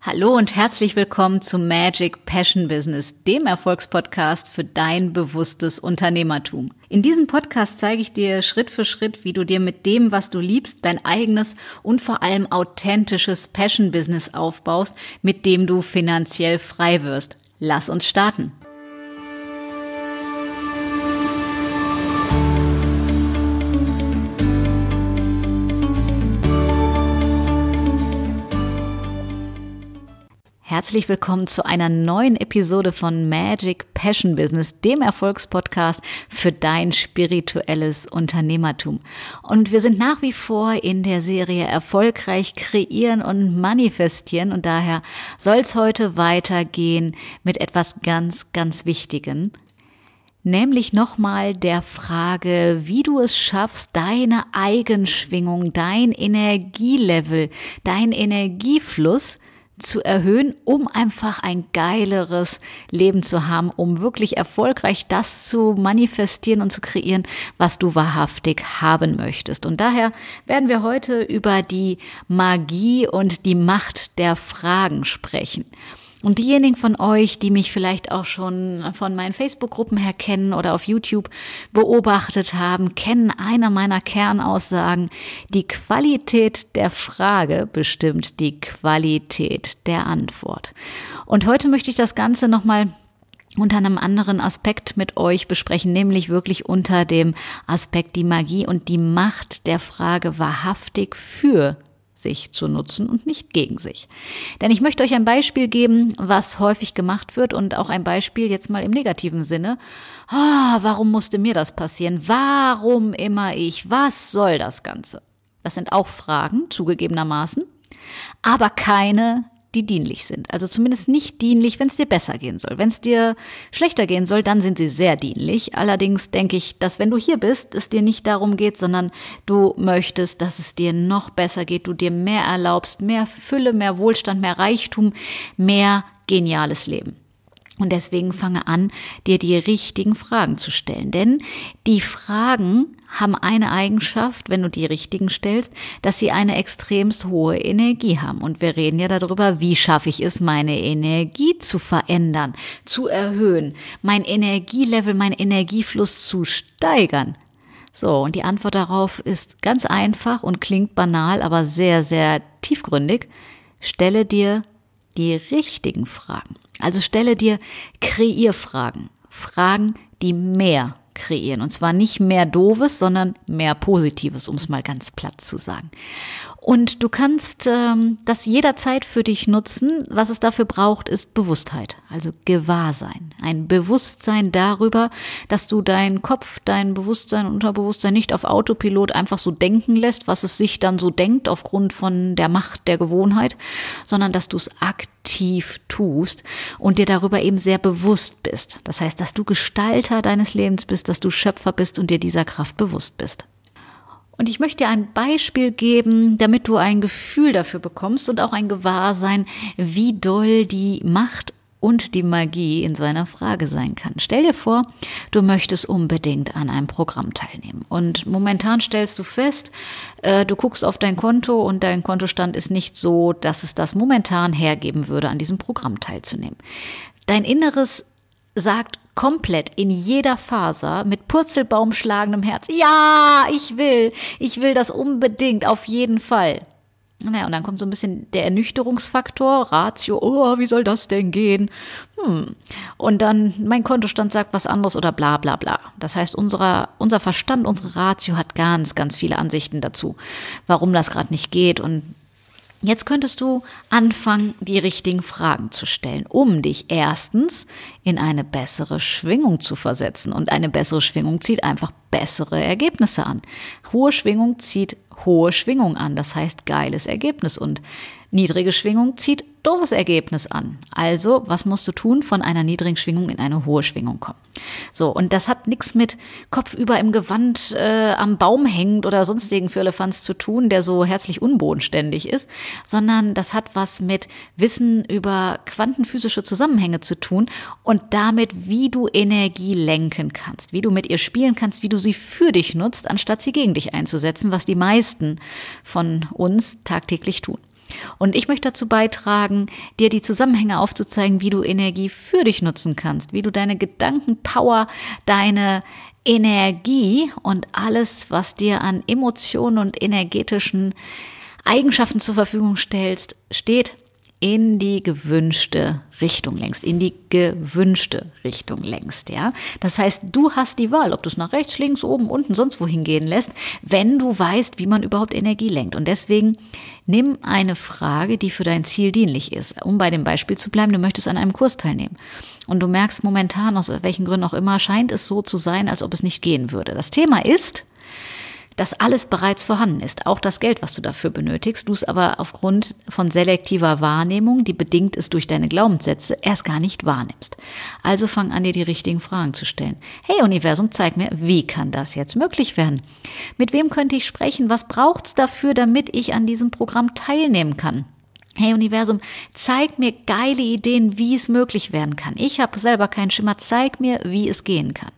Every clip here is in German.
Hallo und herzlich willkommen zu Magic Passion Business, dem Erfolgspodcast für dein bewusstes Unternehmertum. In diesem Podcast zeige ich dir Schritt für Schritt, wie du dir mit dem, was du liebst, dein eigenes und vor allem authentisches Passion Business aufbaust, mit dem du finanziell frei wirst. Lass uns starten. Herzlich willkommen zu einer neuen Episode von Magic Passion Business, dem Erfolgspodcast für dein spirituelles Unternehmertum. Und wir sind nach wie vor in der Serie Erfolgreich kreieren und manifestieren und daher soll es heute weitergehen mit etwas ganz, ganz Wichtigem. Nämlich nochmal der Frage, wie du es schaffst, deine Eigenschwingung, dein Energielevel, dein Energiefluss zu erhöhen, um einfach ein geileres Leben zu haben, um wirklich erfolgreich das zu manifestieren und zu kreieren, was du wahrhaftig haben möchtest. Und daher werden wir heute über die Magie und die Macht der Fragen sprechen. Und diejenigen von euch, die mich vielleicht auch schon von meinen Facebook-Gruppen her kennen oder auf YouTube beobachtet haben, kennen eine meiner Kernaussagen: Die Qualität der Frage bestimmt die Qualität der Antwort. Und heute möchte ich das Ganze nochmal unter einem anderen Aspekt mit euch besprechen, nämlich wirklich unter dem Aspekt die Magie und die Macht der Frage wahrhaftig für sich zu nutzen und nicht gegen sich. Denn ich möchte euch ein Beispiel geben, was häufig gemacht wird und auch ein Beispiel jetzt mal im negativen Sinne. Warum musste mir das passieren? Warum immer ich? Was soll das Ganze? Das sind auch Fragen, zugegebenermaßen, aber keine, die dienlich sind. Also zumindest nicht dienlich, wenn es dir besser gehen soll. Wenn es dir schlechter gehen soll, dann sind sie sehr dienlich. Allerdings denke ich, dass wenn du hier bist, es dir nicht darum geht, sondern du möchtest, dass es dir noch besser geht, du dir mehr erlaubst, mehr Fülle, mehr Wohlstand, mehr Reichtum, mehr geniales Leben. Und deswegen fange an, dir die richtigen Fragen zu stellen. Denn die Fragen haben eine Eigenschaft, wenn du die richtigen stellst, dass sie eine extremst hohe Energie haben. Und wir reden ja darüber, wie schaffe ich es, meine Energie zu verändern, zu erhöhen, mein Energielevel, mein Energiefluss zu steigern. So, und die Antwort darauf ist ganz einfach und klingt banal, aber sehr, sehr tiefgründig. Stelle dir die richtigen Fragen. Also stelle dir Kreierfragen, Fragen, die mehr kreieren. Und zwar nicht mehr Doofes, sondern mehr Positives, um es mal ganz platt zu sagen. Und du kannst das jederzeit für dich nutzen. Was es dafür braucht, ist Bewusstheit, also Gewahrsein. Ein Bewusstsein darüber, dass du deinen Kopf, dein Bewusstsein, Unterbewusstsein nicht auf Autopilot einfach so denken lässt, was es sich dann so denkt aufgrund von der Macht der Gewohnheit, sondern dass du es aktiv tust und dir darüber eben sehr bewusst bist. Das heißt, dass du Gestalter deines Lebens bist, dass du Schöpfer bist und dir dieser Kraft bewusst bist. Und ich möchte dir ein Beispiel geben, damit du ein Gefühl dafür bekommst und auch ein Gewahrsein, wie doll die Macht und die Magie in so einer Frage sein kann. Stell dir vor, du möchtest unbedingt an einem Programm teilnehmen. Und momentan stellst du fest, du guckst auf dein Konto und dein Kontostand ist nicht so, dass es das momentan hergeben würde, an diesem Programm teilzunehmen. Dein Inneres sagt komplett in jeder Faser mit purzelbaumschlagendem Herz: Ja, ich will das unbedingt, auf jeden Fall. Naja, und dann kommt so ein bisschen der Ernüchterungsfaktor, Ratio: wie soll das denn gehen? Und dann mein Kontostand sagt was anderes oder bla bla bla. Das heißt, unser Verstand, unsere Ratio hat ganz, ganz viele Ansichten dazu, warum das gerade nicht geht. Und jetzt könntest du anfangen, die richtigen Fragen zu stellen, um dich erstens in eine bessere Schwingung zu versetzen. Und eine bessere Schwingung zieht einfach bessere Ergebnisse an. Hohe Schwingung zieht hohe Schwingung an, das heißt geiles Ergebnis. Und niedrige Schwingung zieht doofes Ergebnis an. Also, was musst du tun? Von einer niedrigen Schwingung in eine hohe Schwingung kommen. So, und das hat nichts mit kopfüber im Gewand am Baum hängend oder sonstigen Firlefanz zu tun, der so herzlich unbodenständig ist, sondern das hat was mit Wissen über quantenphysische Zusammenhänge zu tun und damit, wie du Energie lenken kannst, wie du mit ihr spielen kannst, wie du sie für dich nutzt, anstatt sie gegen dich einzusetzen, was die meisten von uns tagtäglich tun. Und ich möchte dazu beitragen, dir die Zusammenhänge aufzuzeigen, wie du Energie für dich nutzen kannst, wie du deine Gedankenpower, deine Energie und alles, was dir an Emotionen und energetischen Eigenschaften zur Verfügung steht, in die gewünschte Richtung lenkst, ja. Das heißt, du hast die Wahl, ob du es nach rechts, links, oben, unten, sonst wohin gehen lässt, wenn du weißt, wie man überhaupt Energie lenkt. Und deswegen nimm eine Frage, die für dein Ziel dienlich ist. Um bei dem Beispiel zu bleiben, du möchtest an einem Kurs teilnehmen. Und du merkst momentan, aus welchen Gründen auch immer, scheint es so zu sein, als ob es nicht gehen würde. Das Thema ist, dass alles bereits vorhanden ist, auch das Geld, was du dafür benötigst, du es aber aufgrund von selektiver Wahrnehmung, die bedingt ist durch deine Glaubenssätze, erst gar nicht wahrnimmst. Also fang an, dir die richtigen Fragen zu stellen. Hey Universum, zeig mir, wie kann das jetzt möglich werden? Mit wem könnte ich sprechen? Was braucht's dafür, damit ich an diesem Programm teilnehmen kann? Hey Universum, zeig mir geile Ideen, wie es möglich werden kann. Ich habe selber keinen Schimmer, zeig mir, wie es gehen kann.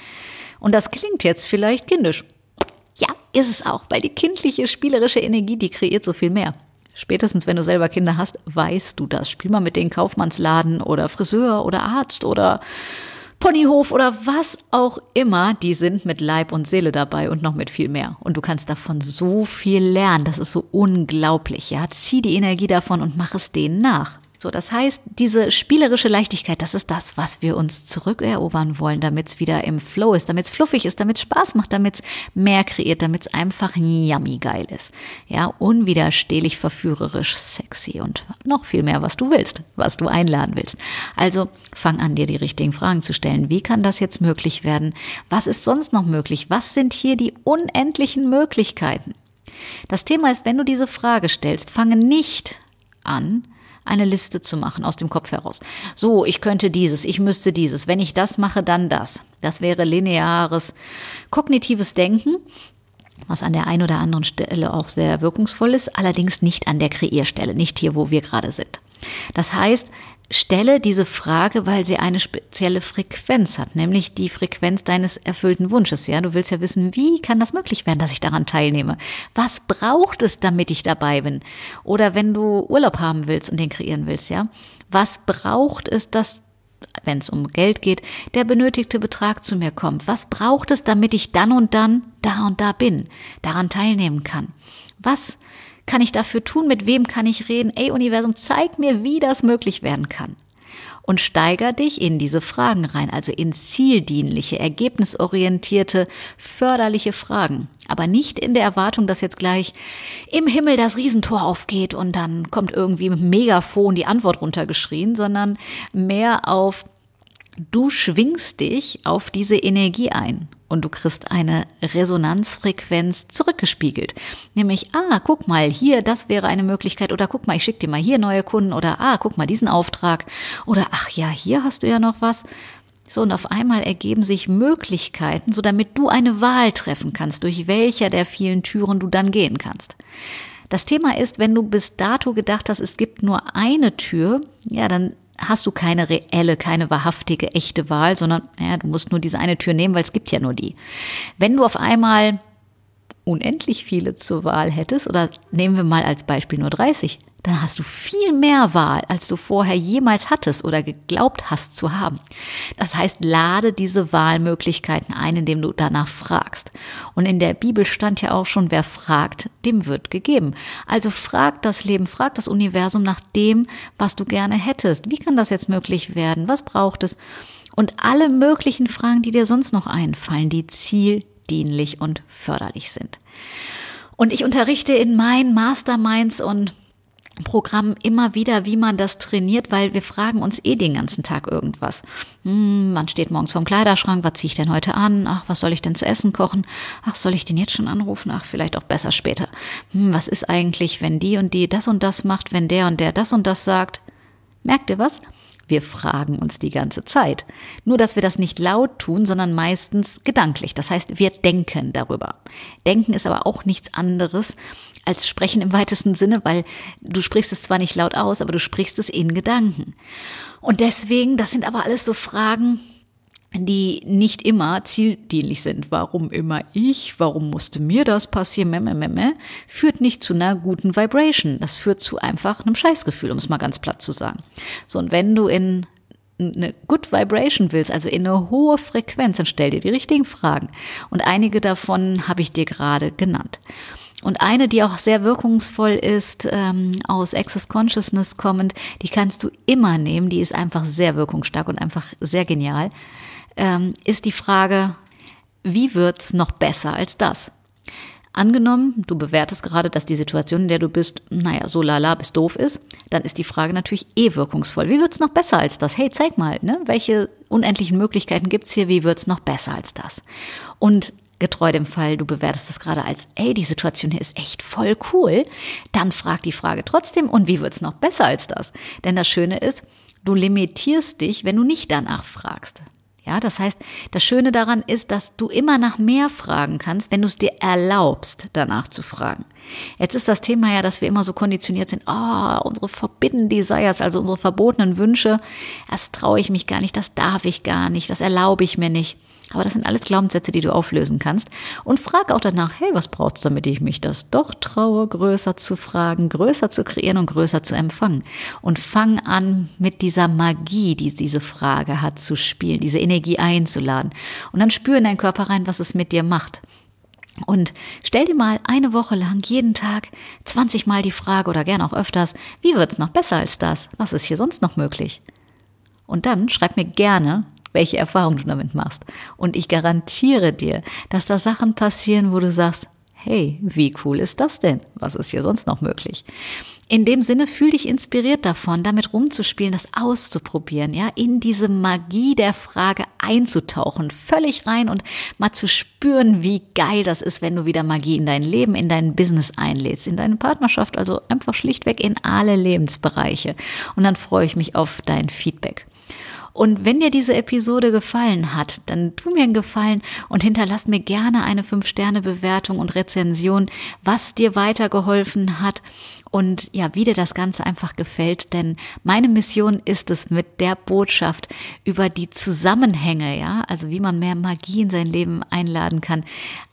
Und das klingt jetzt vielleicht kindisch. Ja, ist es auch, weil die kindliche, spielerische Energie, die kreiert so viel mehr. Spätestens, wenn du selber Kinder hast, weißt du das. Spiel mal mit den Kaufmannsladen oder Friseur oder Arzt oder Ponyhof oder was auch immer. Die sind mit Leib und Seele dabei und noch mit viel mehr. Und du kannst davon so viel lernen. Das ist so unglaublich. Ja, zieh die Energie davon und mach es denen nach. So, das heißt, diese spielerische Leichtigkeit, das ist das, was wir uns zurückerobern wollen, damit es wieder im Flow ist, damit es fluffig ist, damit es Spaß macht, damit es mehr kreiert, damit es einfach yummy geil ist. Ja, unwiderstehlich, verführerisch, sexy und noch viel mehr, was du willst, was du einladen willst. Also fang an, dir die richtigen Fragen zu stellen. Wie kann das jetzt möglich werden? Was ist sonst noch möglich? Was sind hier die unendlichen Möglichkeiten? Das Thema ist, wenn du diese Frage stellst, fange nicht an, eine Liste zu machen aus dem Kopf heraus. So, ich könnte dieses, ich müsste dieses, wenn ich das mache, dann das. Das wäre lineares, kognitives Denken, was an der einen oder anderen Stelle auch sehr wirkungsvoll ist, allerdings nicht an der Kreierstelle, nicht hier, wo wir gerade sind. Das heißt, stelle diese Frage, weil sie eine spezielle Frequenz hat, nämlich die Frequenz deines erfüllten Wunsches. Ja, du willst ja wissen, wie kann das möglich werden, dass ich daran teilnehme? Was braucht es, damit ich dabei bin? Oder wenn du Urlaub haben willst und den kreieren willst, ja, was braucht es, dass, wenn es um Geld geht, der benötigte Betrag zu mir kommt? Was braucht es, damit ich dann und dann da und da bin, daran teilnehmen kann? Was kann ich dafür tun? Mit wem kann ich reden? Ey Universum, zeig mir, wie das möglich werden kann. Und steiger dich in diese Fragen rein, also in zieldienliche, ergebnisorientierte, förderliche Fragen. Aber nicht in der Erwartung, dass jetzt gleich im Himmel das Riesentor aufgeht und dann kommt irgendwie mit Megafon die Antwort runtergeschrien, sondern mehr auf: Du schwingst dich auf diese Energie ein und du kriegst eine Resonanzfrequenz zurückgespiegelt. Nämlich, guck mal, hier, das wäre eine Möglichkeit, oder guck mal, ich schicke dir mal hier neue Kunden, oder guck mal, diesen Auftrag, oder ach ja, hier hast du ja noch was. So, und auf einmal ergeben sich Möglichkeiten, so damit du eine Wahl treffen kannst, durch welcher der vielen Türen du dann gehen kannst. Das Thema ist, wenn du bis dato gedacht hast, es gibt nur eine Tür, ja, dann hast du keine reelle, keine wahrhaftige, echte Wahl, sondern du musst nur diese eine Tür nehmen, weil es gibt ja nur die. Wenn du auf einmal unendlich viele zur Wahl hättest, oder nehmen wir mal als Beispiel nur 30, dann hast du viel mehr Wahl, als du vorher jemals hattest oder geglaubt hast zu haben. Das heißt, lade diese Wahlmöglichkeiten ein, indem du danach fragst. Und in der Bibel stand ja auch schon, wer fragt, dem wird gegeben. Also frag das Leben, frag das Universum nach dem, was du gerne hättest. Wie kann das jetzt möglich werden? Was braucht es? Und alle möglichen Fragen, die dir sonst noch einfallen, die zieldienlich und förderlich sind. Und ich unterrichte in meinen Masterminds und Programm immer wieder, wie man das trainiert, weil wir fragen uns den ganzen Tag irgendwas. Man steht morgens vorm Kleiderschrank, was ziehe ich denn heute an? Ach, was soll ich denn zu essen kochen? Ach, soll ich den jetzt schon anrufen? Ach, vielleicht auch besser später. Was ist eigentlich, wenn die und die das und das macht, wenn der und der das und das sagt? Merkt ihr was? Wir fragen uns die ganze Zeit. Nur, dass wir das nicht laut tun, sondern meistens gedanklich. Das heißt, wir denken darüber. Denken ist aber auch nichts anderes als Sprechen im weitesten Sinne, weil du sprichst es zwar nicht laut aus, aber du sprichst es in Gedanken. Und deswegen, das sind aber alles so Fragen, die nicht immer zieldienlich sind. Warum immer ich? Warum musste mir das passieren? Führt nicht zu einer guten Vibration. Das führt zu einfach einem Scheißgefühl, um es mal ganz platt zu sagen. So, und wenn du in eine Good Vibration willst, also in eine hohe Frequenz, dann stell dir die richtigen Fragen. Und einige davon habe ich dir gerade genannt. Und eine, die auch sehr wirkungsvoll ist, aus Access Consciousness kommend, die kannst du immer nehmen, die ist einfach sehr wirkungsstark und einfach sehr genial, ist die Frage, wie wird's noch besser als das? Angenommen, du bewertest gerade, dass die Situation, in der du bist, so lala bis doof ist, dann ist die Frage natürlich wirkungsvoll. Wie wird's noch besser als das? Hey, zeig mal, ne? Welche unendlichen Möglichkeiten gibt's hier? Wie wird's noch besser als das? Und getreu dem Fall, du bewertest das gerade als, die Situation hier ist echt voll cool, dann frag die Frage trotzdem, und wie wird's noch besser als das? Denn das Schöne ist, du limitierst dich, wenn du nicht danach fragst. Ja, das heißt, das Schöne daran ist, dass du immer nach mehr fragen kannst, wenn du es dir erlaubst, danach zu fragen. Jetzt ist das Thema ja, dass wir immer so konditioniert sind, unsere forbidden desires, also unsere verbotenen Wünsche, das traue ich mich gar nicht, das darf ich gar nicht, das erlaube ich mir nicht. Aber das sind alles Glaubenssätze, die du auflösen kannst. Und frag auch danach, hey, was braucht's, damit ich mich das doch traue, größer zu fragen, größer zu kreieren und größer zu empfangen. Und fang an, mit dieser Magie, die diese Frage hat, zu spielen, diese Energie einzuladen. Und dann spür in deinen Körper rein, was es mit dir macht. Und stell dir mal eine Woche lang jeden Tag 20 Mal die Frage oder gern auch öfters, wie wird's noch besser als das? Was ist hier sonst noch möglich? Und dann schreib mir gerne, welche Erfahrungen du damit machst. Und ich garantiere dir, dass da Sachen passieren, wo du sagst, hey, wie cool ist das denn? Was ist hier sonst noch möglich? In dem Sinne, fühl dich inspiriert davon, damit rumzuspielen, das auszuprobieren, ja, in diese Magie der Frage einzutauchen, völlig rein und mal zu spüren, wie geil das ist, wenn du wieder Magie in dein Leben, in dein Business einlädst, in deine Partnerschaft, also einfach schlichtweg in alle Lebensbereiche. Und dann freue ich mich auf dein Feedback. Und wenn dir diese Episode gefallen hat, dann tu mir einen Gefallen und hinterlass mir gerne eine 5-Sterne-Bewertung und Rezension, was dir weitergeholfen hat und ja, wie dir das Ganze einfach gefällt. Denn meine Mission ist es, mit der Botschaft über die Zusammenhänge, ja, also wie man mehr Magie in sein Leben einladen kann,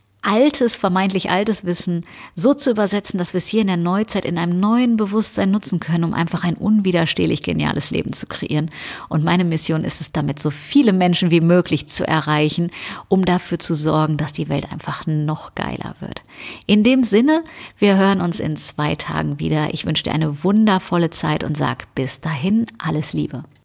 vermeintlich altes Wissen so zu übersetzen, dass wir es hier in der Neuzeit in einem neuen Bewusstsein nutzen können, um einfach ein unwiderstehlich geniales Leben zu kreieren. Und meine Mission ist es, damit so viele Menschen wie möglich zu erreichen, um dafür zu sorgen, dass die Welt einfach noch geiler wird. In dem Sinne, wir hören uns in 2 Tagen wieder. Ich wünsche dir eine wundervolle Zeit und sag bis dahin alles Liebe.